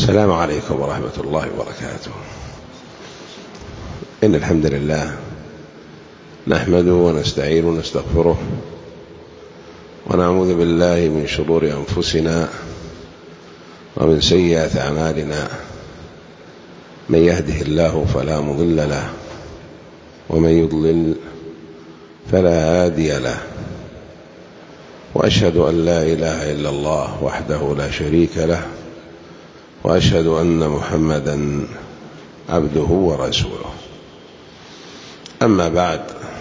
السلام عليكم ورحمة الله وبركاته. إن الحمد لله نحمده ونستعين ونستغفره ونعوذ بالله من شرور أنفسنا ومن سيئات أعمالنا. من يهده الله فلا مضل له ومن يضلل فلا هادي له، وأشهد أن لا إله إلا الله وحده لا شريك له، وأشهد أن محمدا عبده ورسوله. أما بعد،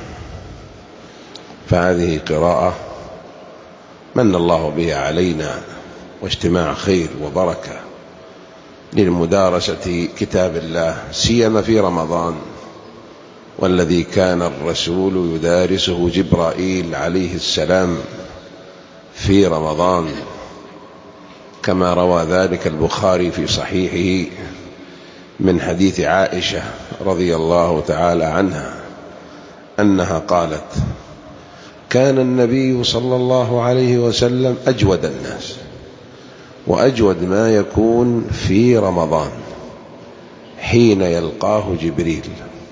فهذه قراءة من الله بها علينا واجتماع خير وبركة للمدارسة كتاب الله، سيما في رمضان، والذي كان الرسول يدارسه جبرائيل عليه السلام في رمضان، كما روى ذلك البخاري في صحيحه من حديث عائشة رضي الله تعالى عنها أنها قالت: كان النبي صلى الله عليه وسلم أجود الناس، وأجود ما يكون في رمضان حين يلقاه جبريل،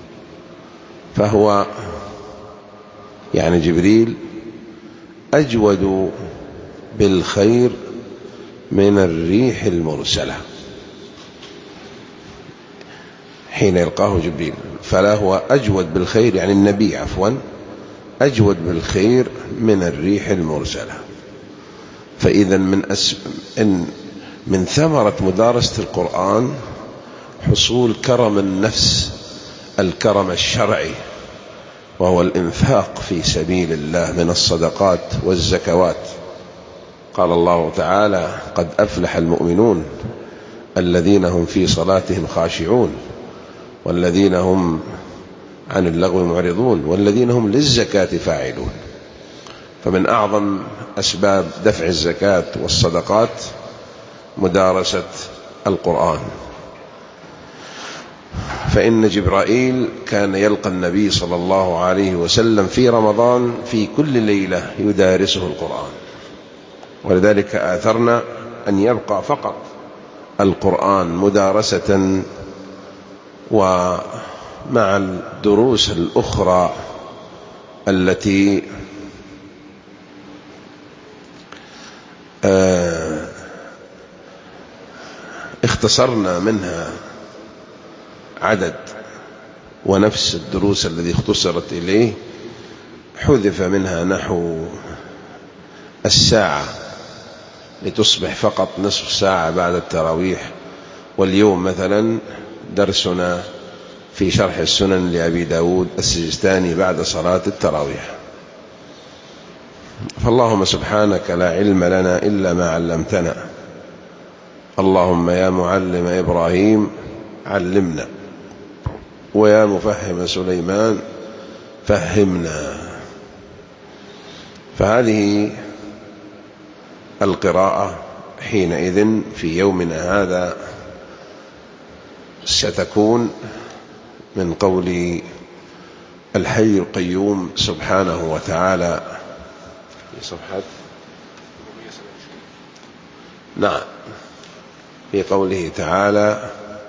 فهو يعني جبريل أجود بالخير من الريح المرسلة. حين يلقاه جبريل فلا هو أجود بالخير، يعني النبي أجود بالخير من الريح المرسلة. فإذا من ثمرة مدارسة القرآن حصول كرم النفس، الكرم الشرعي، وهو الإنفاق في سبيل الله من الصدقات والزكوات. قال الله تعالى: قد أفلح المؤمنون الذين هم في صلاتهم خاشعون والذين هم عن اللغو معرضون والذين هم للزكاة فاعلون. فمن أعظم أسباب دفع الزكاة والصدقات مدارسة القرآن. فإن جبرائيل كان يلقى النبي صلى الله عليه وسلم في رمضان في كل ليلة يدارسه القرآن، ولذلك آثرنا أن يبقى فقط القرآن مدارسة، ومع الدروس الأخرى التي اختصرنا منها عدد، ونفس الدروس التي اختصرت إليه حذف منها نحو الساعة لتصبح فقط نصف ساعة بعد التراويح. واليوم مثلا درسنا في شرح السنن لأبي داود السجستاني بعد صلاة التراويح. فاللهم سبحانك لا علم لنا إلا ما علمتنا، اللهم يا معلم إبراهيم علمنا، ويا مفهم سليمان فهمنا. فهذه القراءة حينئذ في يومنا هذا ستكون من قول الحي القيوم سبحانه وتعالى في صفحة في قوله تعالى: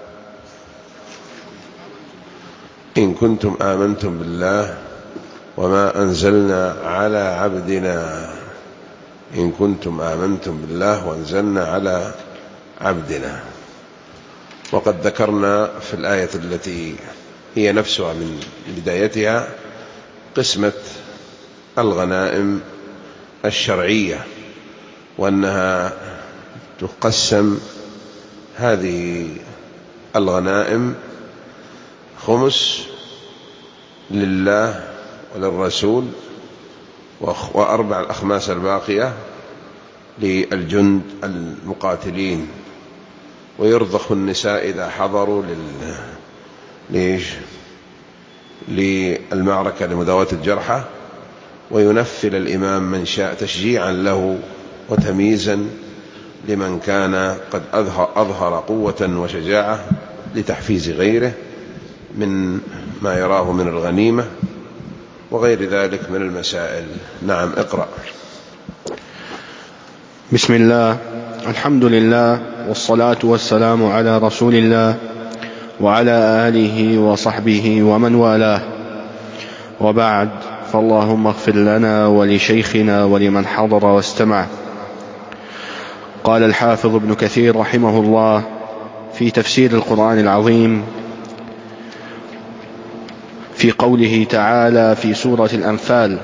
إن كنتم آمنتم بالله وما أنزلنا على عبدنا، إن كنتم آمنتم بالله وأنزلنا على عبدنا. وقد ذكرنا في الآية التي هي نفسها من بدايتها قسمة الغنائم الشرعية، وأنها تقسم هذه الغنائم: خمس لله وللرسول، وأربع الأخماس الباقية للجند المقاتلين، ويرضخ النساء إذا حضروا للمعركة لمداواة الجرحى، وينفل الإمام من شاء تشجيعا له وتمييزا لمن كان قد أظهر قوة وشجاعة لتحفيز غيره من ما يراه من الغنيمة وغير ذلك من المسائل. نعم، اقرأ. بسم الله، الحمد لله، والصلاة والسلام على رسول الله وعلى آله وصحبه ومن والاه، وبعد، فاللهم اغفر لنا ولشيخنا ولمن حضر واستمع. قال الحافظ ابن كثير رحمه الله في تفسير القرآن العظيم في قوله تعالى في سورة الأنفال: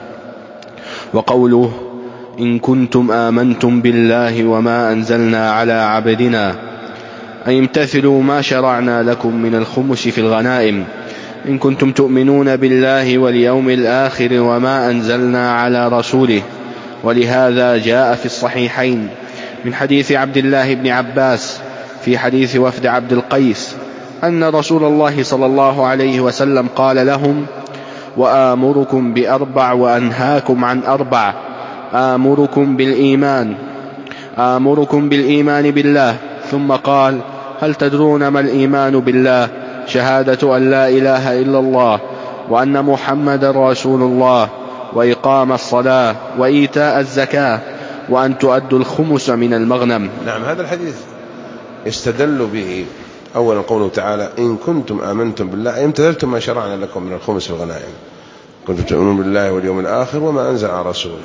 وقوله إن كنتم آمنتم بالله وما أنزلنا على عبدنا، أي امتثلوا ما شرعنا لكم من الخمس في الغنائم إن كنتم تؤمنون بالله واليوم الآخر وما أنزلنا على رسوله. ولهذا جاء في الصحيحين من حديث عبد الله بن عباس في حديث وفد عبد القيس أن رسول الله صلى الله عليه وسلم قال لهم: وآمركم بأربع وأنهاكم عن أربع، آمركم بالإيمان بالله. ثم قال: هل تدرون ما الإيمان بالله؟ شهادة أن لا إله إلا الله وأن محمد رسول الله، وإقام الصلاة وإيتاء الزكاة، وأن تؤدوا الخمس من المغنم. نعم، هذا الحديث يستدل به أولا قوله تعالى: إن كنتم آمنتم بالله، أي امتثلتم ما شرعنا لكم من الخمس في الغنائم، كنتم تؤمنون بالله واليوم الآخر وما أنزل على رسوله.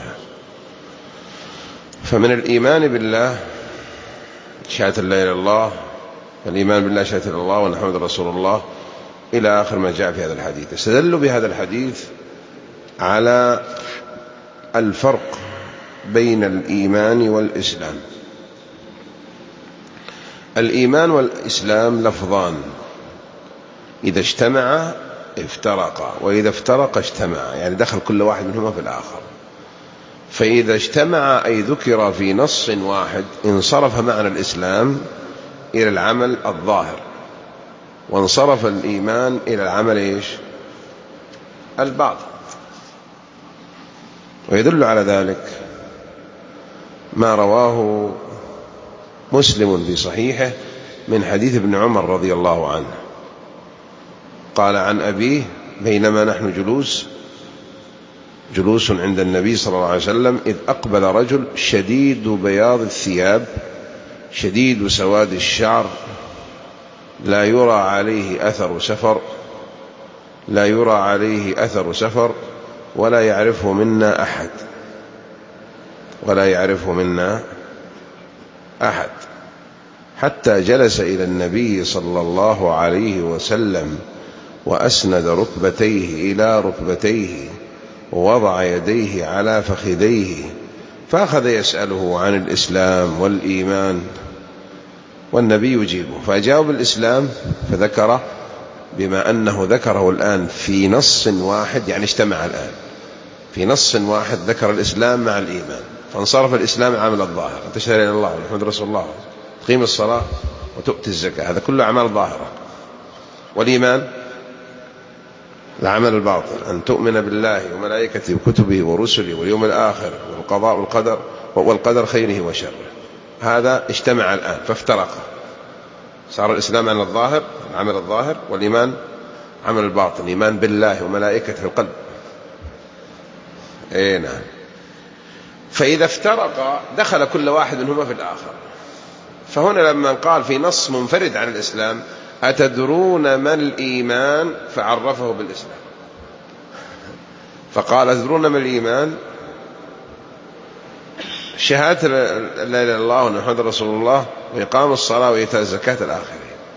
فمن الإيمان بالله شهادة لا إله إلا الله، والإيمان بالله شهادة إلا الله وأن محمد رسول الله، إلى آخر ما جاء في هذا الحديث. استدلوا بهذا الحديث على الفرق بين الإيمان والإسلام. الإيمان والإسلام لفظان، إذا اجتمع افترقا، وإذا افترق اجتمع، يعني دخل كل واحد منهما في الآخر. فإذا اجتمع أي ذكر في نص واحد انصرف معنى الإسلام إلى العمل الظاهر، وانصرف الإيمان إلى العمل الباطن. ويدل على ذلك ما رواه مسلم في صحيحه من حديث ابن عمر رضي الله عنه قال عن أبيه: بينما نحن جلوس عند النبي صلى الله عليه وسلم إذ أقبل رجل شديد بياض الثياب شديد سواد الشعر لا يرى عليه أثر سفر ولا يعرفه منا أحد حتى جلس إلى النبي صلى الله عليه وسلم وأسند ركبتيه إلى ركبتيه ووضع يديه على فخذيه، فأخذ يسأله عن الإسلام والإيمان، والنبي يجيبه، فأجاب الإسلام فذكر بما أنه ذكره الآن في نص واحد، يعني اجتمع الآن في نص واحد، ذكر الإسلام مع الإيمان، فانصرف الإسلام عمل الظاهر: أن تشهد أن لا إله إلا الله محمد رسول الله، تقيم الصلاة وتؤتي الزكاة، هذا كله أعمال ظاهرة. والإيمان العمل الباطن: أن تؤمن بالله وملائكته وكتبه ورسله واليوم الآخر والقضاء والقدر خيره وشره. هذا اجتمع الآن فافترق، صار الإسلام عن الظاهر العمل الظاهر، والإيمان عمل الباطن، إيمان بالله وملائكته في القلب. نعم. فإذا افترق دخل كل واحد منهما في الآخر. فهنا لما قال في نص منفرد عن الإسلام: أتدرون ما الإيمان؟ فعرفه بالإسلام، فقال: أتدرون ما الإيمان؟ شهادة لا إله إلا الله وأن محمد رسول الله وإقام الصلاة وإيتاء الزكاة الآخرة.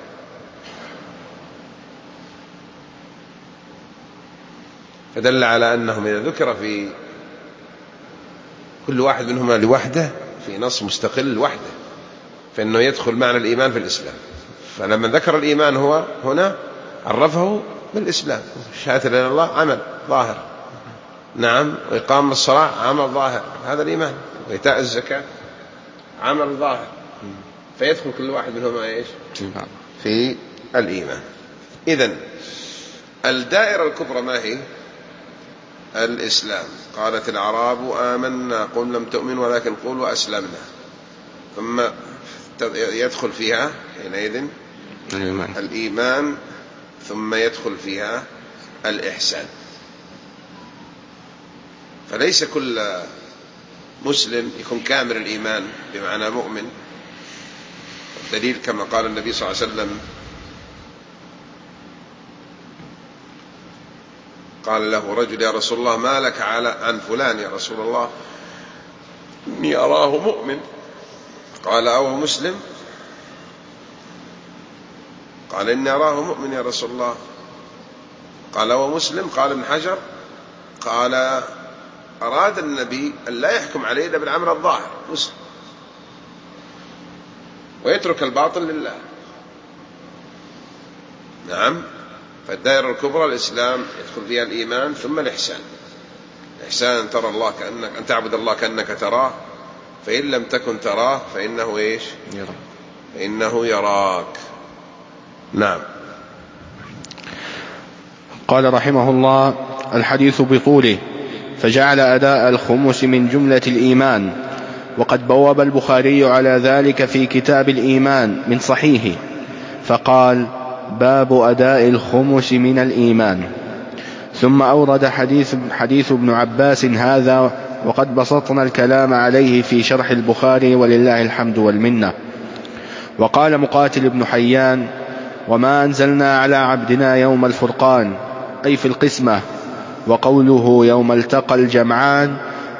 فدل على أنهم إذا ذكر في كل واحد منهما لوحده في نص مستقل لوحده فإنه يدخل معنى الإيمان في الإسلام. فلما ذكر الإيمان هو هنا عرفه بالإسلام: شهادة لا إله إلا الله عمل ظاهر، نعم، وإقام الصلاة عمل ظاهر، هذا الإيمان، وإيتاء الزكاة عمل ظاهر، فيدخل كل واحد منهما في الإيمان. إذن الدائرة الكبرى ما هي؟ الإسلام. قالت الأعراب آمنا قل لم تؤمنوا ولكن قولوا أسلمنا، ثم يدخل فيها حينئذ الإيمان، ثم يدخل فيها الإحسان. فليس كل مسلم يكون كامل الإيمان بمعنى مؤمن، والدليل كما قال النبي صلى الله عليه وسلم: قال له رجل: يا رسول الله ما لك عن فلان يا رسول الله؟ إني أراه مؤمن. قال: أو مسلم؟ قال: إني أراه مؤمن يا رسول الله. قال: أو مسلم؟ قال ابن حجر: قال: أراد النبي أن لا يحكم عليه إلا بالعمل الظاهر، مسلم، ويترك الباطل لله. نعم. فالدائرة الكبرى الإسلام يدخل فيها الإيمان ثم الإحسان. الإحسان أن ترى الله أن تعبد الله كأنك تراه، فإن لم تكن تراه فإنه إيش؟ فإنه يراك. نعم. قال رحمه الله: الحديث بطوله، فجعل أداء الخمس من جملة الإيمان، وقد بوب البخاري على ذلك في كتاب الإيمان من صحيحه، فقال: باب أداء الخمس من الإيمان. ثم أورد حديث ابن عباس هذا، وقد بسطنا الكلام عليه في شرح البخاري ولله الحمد والمنة. وقال مقاتل بن حيان: وما أنزلنا على عبدنا يوم الفرقان، أي في القسمة. وقوله يوم التقى الجمعان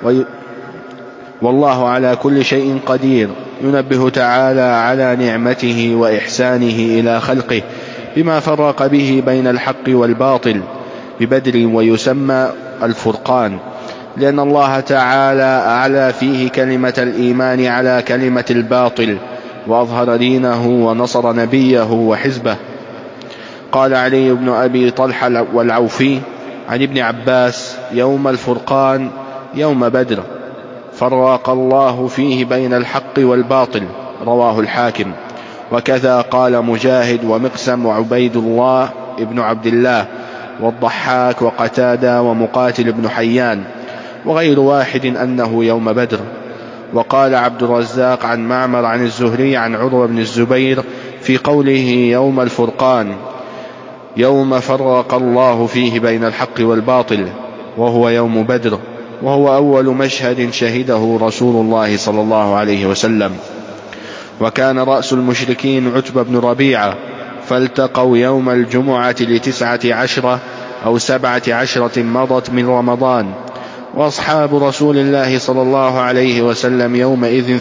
والله على كل شيء قدير، ينبه تعالى على نعمته وإحسانه إلى خلقه بما فرق به بين الحق والباطل ببدر، ويسمى الفرقان لأن الله تعالى أعلى فيه كلمة الإيمان على كلمة الباطل، وأظهر دينه ونصر نبيه وحزبه. قال علي بن أبي طلحة والعوفي عن ابن عباس: يوم الفرقان يوم بدر، فرق الله فيه بين الحق والباطل، رواه الحاكم. وكذا قال مجاهد ومقسم وعبيد الله ابن عبد الله والضحاك وقتادة ومقاتل بن حيان وغير واحد أنه يوم بدر. وقال عبد الرزاق عن معمر عن الزهري عن عروة بن الزبير في قوله يوم الفرقان: يوم فرق الله فيه بين الحق والباطل، وهو يوم بدر، وهو أول مشهد شهده رسول الله صلى الله عليه وسلم. وكان رأس المشركين عتبة بن ربيعة، فالتقوا يوم الجمعة ل19 أو 17 مضت من رمضان، وأصحاب رسول الله صلى الله عليه وسلم يومئذ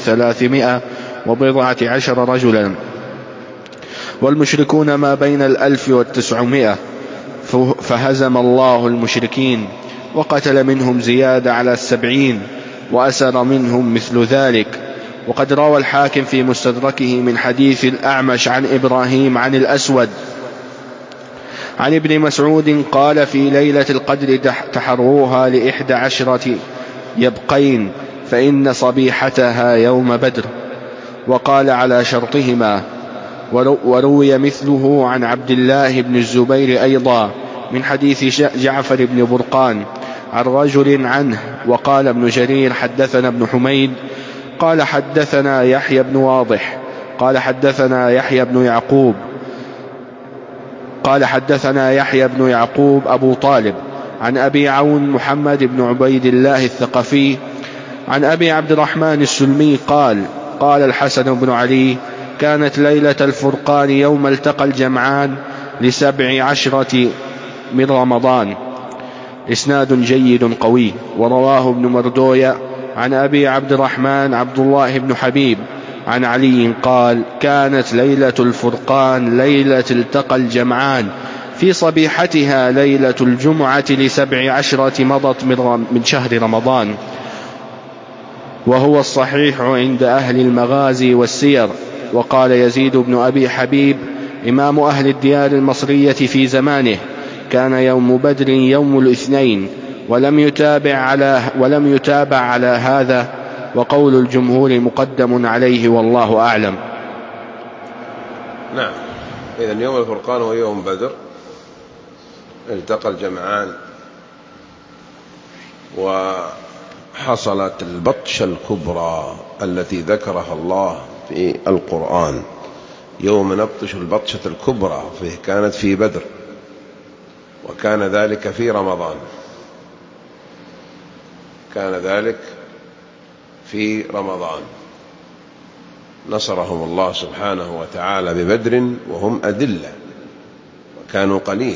310 رجلا، والمشركون ما بين 1900، فهزم الله المشركين وقتل منهم زيادة على 70، وأسر منهم مثل ذلك. وقد روى الحاكم في مستدركه من حديث الأعمش عن إبراهيم عن الأسود عن ابن مسعود قال: في ليلة القدر تحروها ل11 يبقين، فإن صبيحتها يوم بدر. وقال على شرطهما. وروي مثله عن عبد الله بن الزبير أيضا من حديث جعفر بن برقان عن رجل عنه. وقال ابن جرير: حدثنا ابن حميد قال حدثنا يحيى بن واضح قال حدثنا يحيى بن يعقوب أبو طالب عن أبي عون محمد بن عبيد الله الثقفي عن أبي عبد الرحمن السلمي قال: قال الحسن بن علي: كانت ليلة الفرقان يوم التقى الجمعان ل17 من رمضان. إسناد جيد قوي. ورواه ابن مردوية عن أبي عبد الرحمن عبد الله بن حبيب عن علي قال: كانت ليلة الفرقان ليلة التقى الجمعان، في صبيحتها ليلة الجمعة ل17 مضت من شهر رمضان. وهو الصحيح عند أهل المغازي والسير. وقال يزيد بن أبي حبيب إمام أهل الديار المصرية في زمانه: كان يوم بدر يوم الاثنين، ولم يتابع على هذا، وقول الجمهور مقدم عليه والله أعلم. نعم. إذن يوم الفرقان هو يوم بدر، التقى الجمعان، وحصلت البطشة الكبرى التي ذكرها الله في القرآن: يوم نبطش البطشة الكبرى، كانت في بدر، وكان ذلك في رمضان. نصرهم الله سبحانه وتعالى ببدر وهم أذلة وكانوا قليل.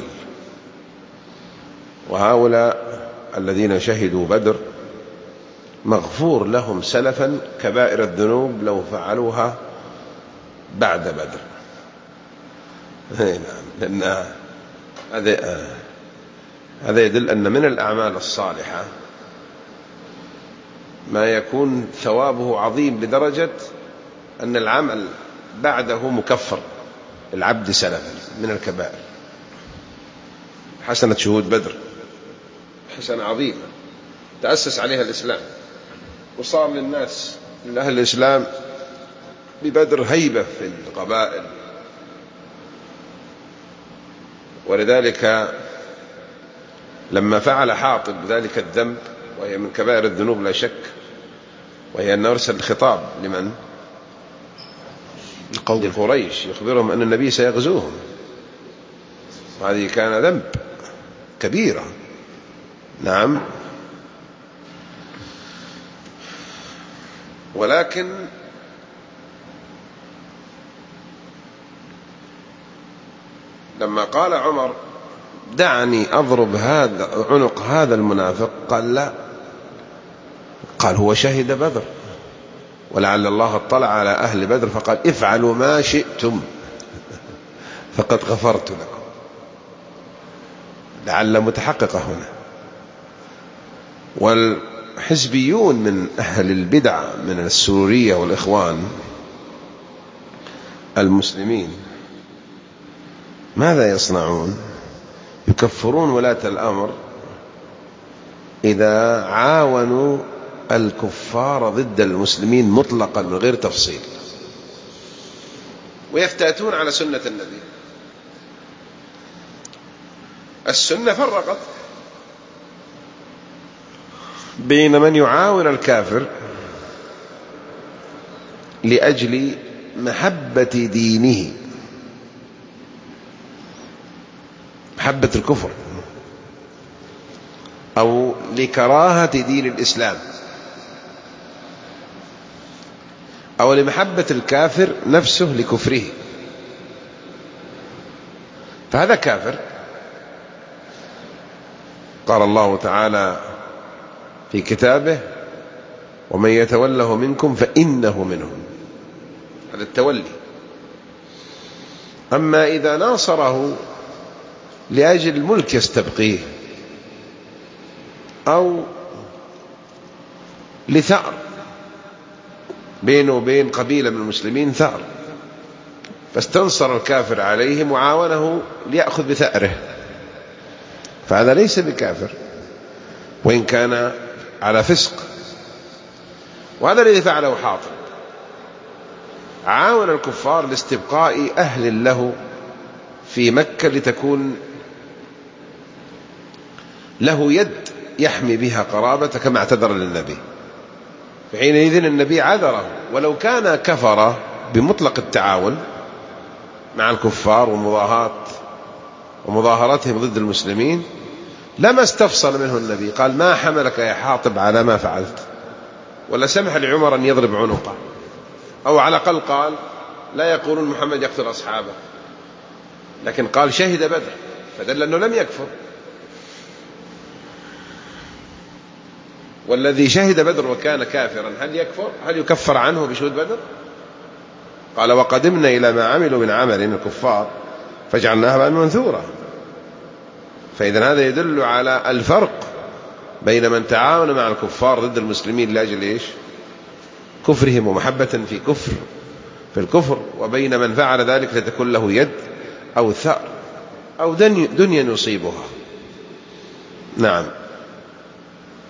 وهؤلاء الذين شهدوا بدر مغفور لهم سلفا كبائر الذنوب لو فعلوها بعد بدر. لأن هذا يدل أن من الأعمال الصالحة ما يكون ثوابه عظيم لدرجة أن العمل بعده مكفر العبد سلفا من الكبائر. حسنة شهود بدر حسنة عظيمة تأسس عليها الإسلام، وصار للناس لأهل الإسلام ببدر هيبة في القبائل. ولذلك لما فعل حاطب ذلك الذنب، وهي من كبائر الذنوب لا شك، وهي أن أرسل الخطاب لمن؟ لقريش يخبرهم أن النبي سيغزوهم، وهذه كان ذنب كبيرة. نعم. ولكن لما قال عمر دعني أضرب عنق هذا المنافق، قال لا، قال هو شهد بدر ولعل الله اطلع على أهل بدر فقال افعلوا ما شئتم فقد غفرت لكم. لعل متحققة هنا. والحزبيون من أهل البدع من السرورية والإخوان المسلمين ماذا يصنعون؟ يكفرون ولاة الأمر إذا عاونوا الكفار ضد المسلمين مطلقا من غير تفصيل، ويفتاتون على سنة النبي. السنة فرقت بين من يعاون الكافر لأجل محبة دينه، محبة الكفر، أو لكراهة دين الإسلام، أو لمحبة الكافر نفسه لكفره، فهذا كافر. قال الله تعالى في كتابه ومن يتوله منكم فإنه منهم، هذا التولي. أما إذا ناصره لأجل الملك يستبقيه أو لثأر بينه وبين قبيلة من المسلمين ثأر، فاستنصر الكافر عليهم وعاونه ليأخذ بثأره، فهذا ليس بكافر وإن كان على فسق. وهذا الذي فعله حاطب، عاون الكفار لاستبقاء أهل له في مكة لتكون له يد يحمي بها قرابته كما اعتذر للنبي. فحينئذ النبي عذره، ولو كان كفر بمطلق التعاون مع الكفار ومظاهرتهم ضد المسلمين لما استفصل منه النبي، قال ما حملك يا حاطب على ما فعلت، ولا سمح لعمر أن يضرب عنقه، أو على الأقل قال لا يقولون محمد يقتل أصحابه، لكن قال شهد بدر، فدل أنه لم يكفر. والذي شهد بدر وكان كافرا هل يكفر؟ هل يكفر عنه بشهود بدر؟ قال وقدمنا إلى ما عملوا من عمل الكفار فجعلناها هباء منثورا. فإذا هذا يدل على الفرق بين من تعاون مع الكفار ضد المسلمين لأجل إيش؟ كفرهم ومحبة في الكفر، وبين من فعل ذلك لتكون له يد أو ثأر أو دنيا يصيبها. نعم.